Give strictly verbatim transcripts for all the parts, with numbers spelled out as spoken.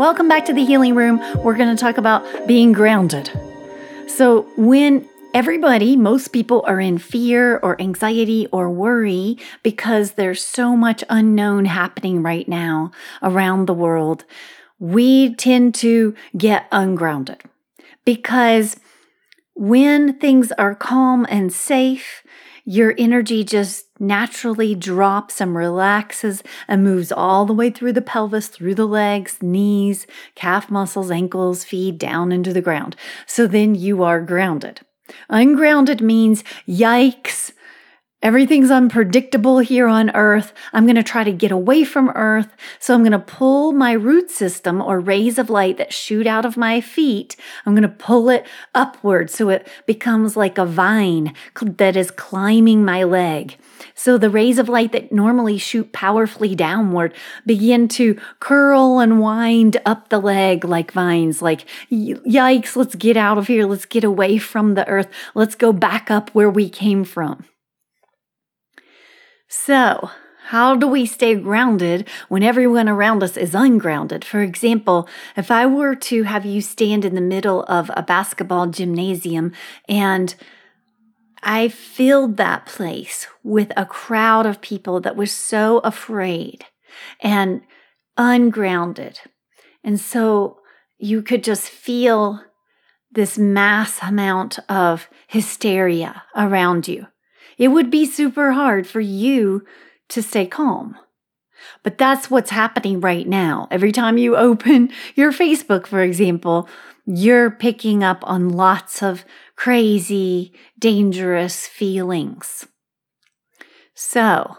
Welcome back to the Healing Room. We're going to talk about being grounded. So when everybody, most people are in fear or anxiety or worry because there's so much unknown happening right now around the world, we tend to get ungrounded because when things are calm and safe, your energy just naturally drops and relaxes and moves all the way through the pelvis, through the legs, knees, calf muscles, ankles, feet, down into the ground. So then you are grounded. Ungrounded means, yikes, everything's unpredictable here on earth. I'm going to try to get away from earth. So I'm going to pull my root system or rays of light that shoot out of my feet. I'm going to pull it upward so it becomes like a vine that is climbing my leg. So the rays of light that normally shoot powerfully downward begin to curl and wind up the leg like vines, like, yikes, let's get out of here. Let's get away from the earth. Let's go back up where we came from. So, how do we stay grounded when everyone around us is ungrounded? For example, if I were to have you stand in the middle of a basketball gymnasium and I filled that place with a crowd of people that was so afraid and ungrounded. And so you could just feel this mass amount of hysteria around you. It would be super hard for you to stay calm. But that's what's happening right now. Every time you open your Facebook, for example, you're picking up on lots of crazy, dangerous feelings. So,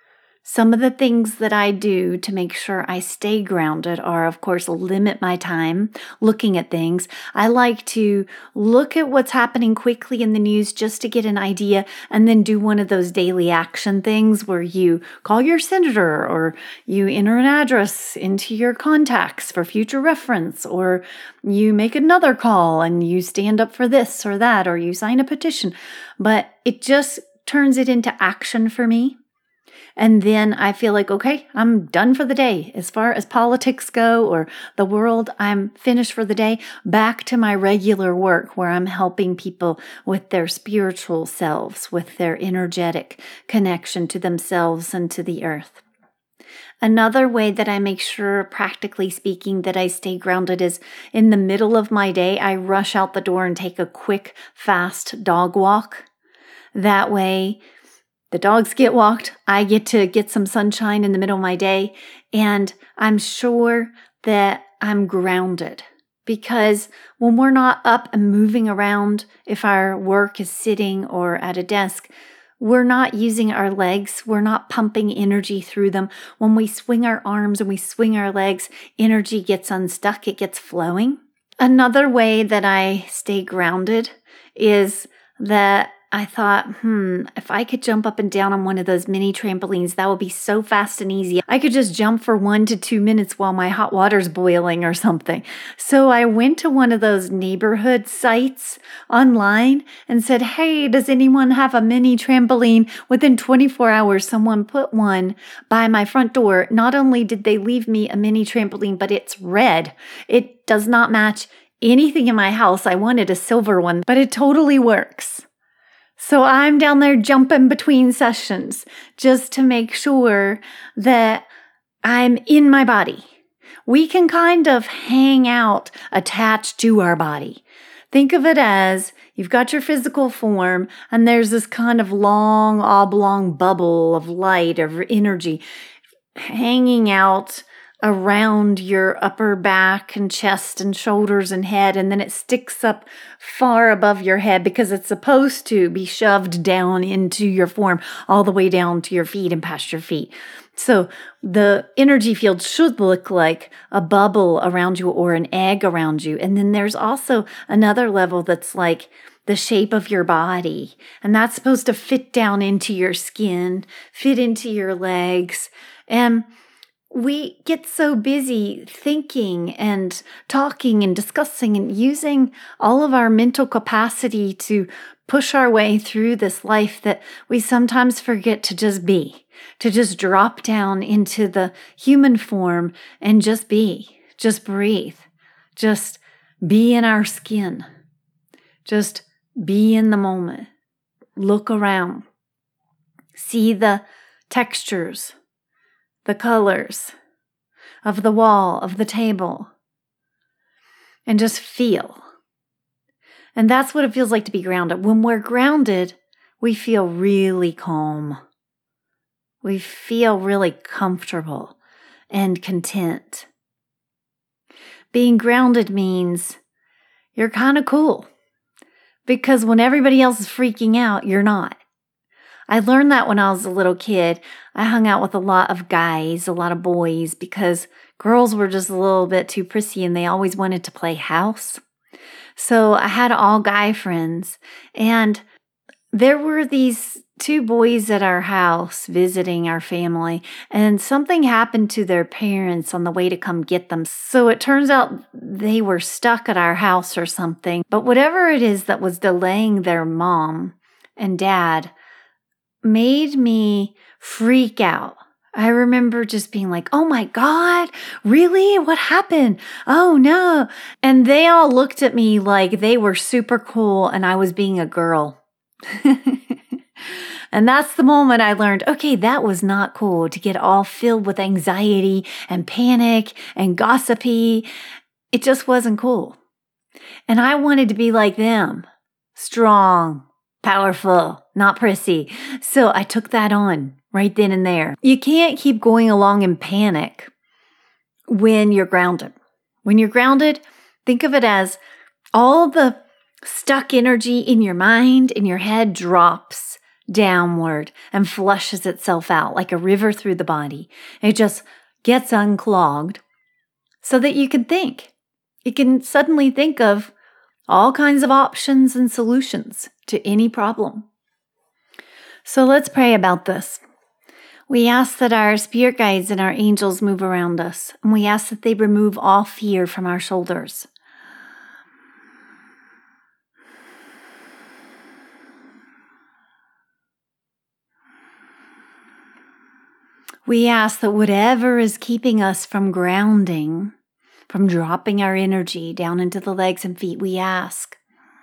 some of the things that I do to make sure I stay grounded are, of course, limit my time looking at things. I like to look at what's happening quickly in the news just to get an idea and then do one of those daily action things where you call your senator or you enter an address into your contacts for future reference, or you make another call and you stand up for this or that, or you sign a petition. But it just turns it into action for me. And then I feel like, okay, I'm done for the day. As far as politics go or the world, I'm finished for the day. Back to my regular work where I'm helping people with their spiritual selves, with their energetic connection to themselves and to the earth. Another way that I make sure, practically speaking, that I stay grounded is in the middle of my day, I rush out the door and take a quick, fast dog walk. That way, the dogs get walked, I get to get some sunshine in the middle of my day, and I'm sure that I'm grounded. Because when we're not up and moving around, if our work is sitting or at a desk, we're not using our legs, we're not pumping energy through them. When we swing our arms and we swing our legs, energy gets unstuck, it gets flowing. Another way that I stay grounded is that I thought, hmm, if I could jump up and down on one of those mini trampolines, that would be so fast and easy. I could just jump for one to two minutes while my hot water's boiling or something. So I went to one of those neighborhood sites online and said, hey, does anyone have a mini trampoline? Within twenty-four hours, someone put one by my front door. Not only did they leave me a mini trampoline, but it's red. It does not match anything in my house. I wanted a silver one, but it totally works. So I'm down there jumping between sessions just to make sure that I'm in my body. We can kind of hang out attached to our body. Think of it as you've got your physical form and there's this kind of long oblong bubble of light or energy hanging out around your upper back and chest and shoulders and head, and then it sticks up far above your head because it's supposed to be shoved down into your form all the way down to your feet and past your feet. So the energy field should look like a bubble around you or an egg around you. And then there's also another level that's like the shape of your body, and that's supposed to fit down into your skin, fit into your legs, and we get so busy thinking and talking and discussing and using all of our mental capacity to push our way through this life that we sometimes forget to just be, to just drop down into the human form and just be, Just breathe. Just be in our skin. Just be in the moment. Look around. See the textures, the colors of the wall, of the table, and just feel. And that's what it feels like to be grounded. When we're grounded, we feel really calm. We feel really comfortable and content. Being grounded means you're kind of cool, because when everybody else is freaking out, you're not. I learned that when I was a little kid. I hung out with a lot of guys, a lot of boys, because girls were just a little bit too prissy and they always wanted to play house. So I had all guy friends, and there were these two boys at our house visiting our family, and something happened to their parents on the way to come get them. So it turns out they were stuck at our house or something. But whatever it is that was delaying their mom and dad made me freak out. I remember just being like, oh my God, really? What happened? Oh no. And they all looked at me like they were super cool and I was being a girl. And that's the moment I learned, okay, that was not cool to get all filled with anxiety and panic and gossipy. It just wasn't cool. And I wanted to be like them, strong, powerful, not prissy. So I took that on right then and there. You can't keep going along in panic when you're grounded. When you're grounded, think of it as all the stuck energy in your mind, in your head, drops downward and flushes itself out like a river through the body. It just gets unclogged so that you can think. You can suddenly think of all kinds of options and solutions to any problem. So let's pray about this. We ask that our spirit guides and our angels move around us, and we ask that they remove all fear from our shoulders. We ask that whatever is keeping us from grounding, from dropping our energy down into the legs and feet, we ask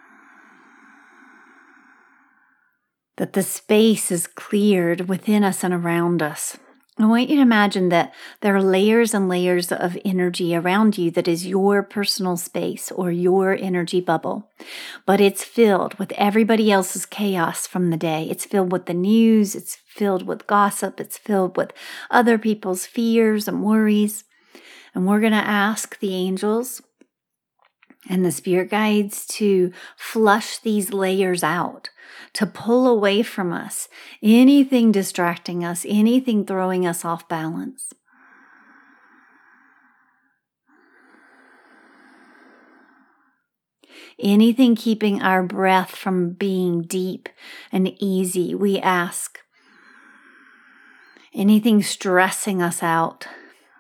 that the space is cleared within us and around us. I want you to imagine that there are layers and layers of energy around you that is your personal space or your energy bubble, but it's filled with everybody else's chaos from the day. It's filled with the news, it's filled with gossip, it's filled with other people's fears and worries. And we're going to ask the angels and the spirit guides to flush these layers out, to pull away from us anything distracting us, anything throwing us off balance. Anything keeping our breath from being deep and easy, we ask. Anything stressing us out,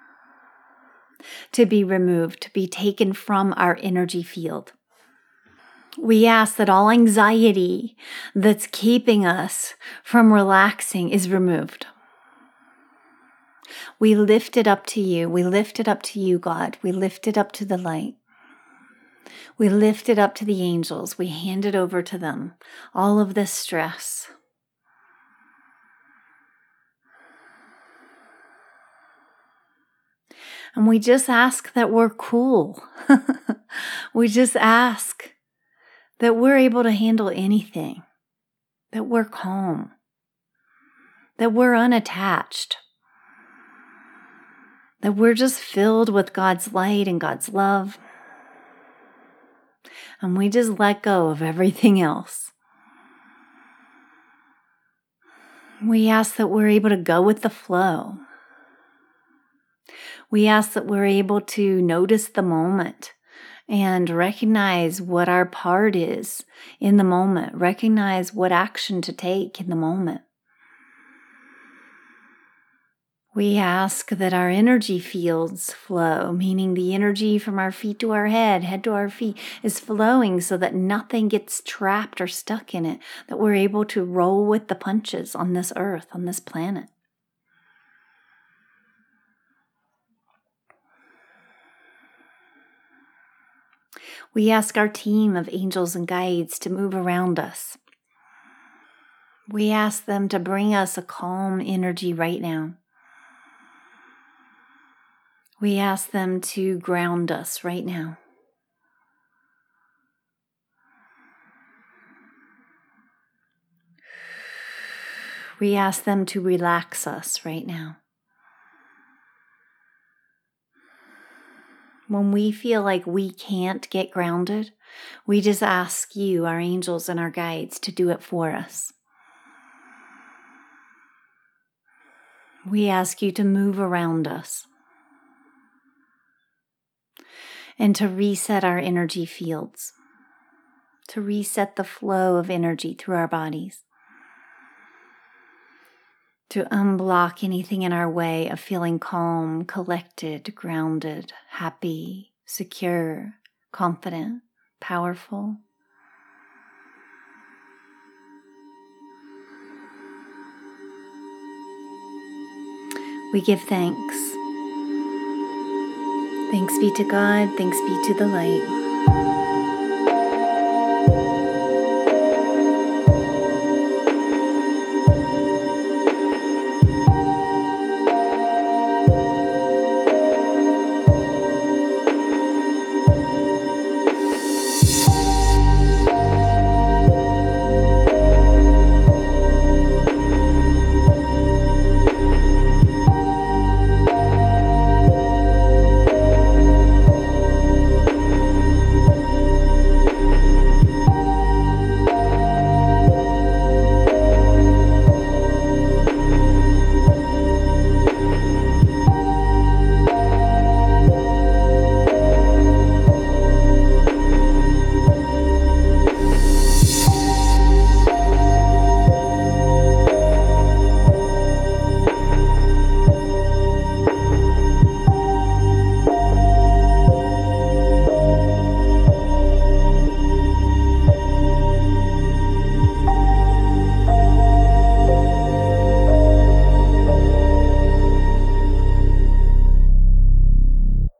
to be removed, to be taken from our energy field. We ask that all anxiety that's keeping us from relaxing is removed. We lift it up to you. We lift it up to you, God. We lift it up to the light. We lift it up to the angels. We hand it over to them. All of this stress. And we just ask that we're cool. We just ask that we're able to handle anything, that we're calm, that we're unattached, that we're just filled with God's light and God's love, and we just let go of everything else. We ask that we're able to go with the flow. We ask that we're able to notice the moment and recognize what our part is in the moment, recognize what action to take in the moment. We ask that our energy fields flow, meaning the energy from our feet to our head, head to our feet, is flowing so that nothing gets trapped or stuck in it, that we're able to roll with the punches on this earth, on this planet. We ask our team of angels and guides to move around us. We ask them to bring us a calm energy right now. We ask them to ground us right now. We ask them to relax us right now. When we feel like we can't get grounded, we just ask you, our angels and our guides, to do it for us. We ask you to move around us and to reset our energy fields, to reset the flow of energy through our bodies, to unblock anything in our way of feeling calm, collected, grounded, happy, secure, confident, powerful. We give thanks. Thanks be to God, thanks be to the light.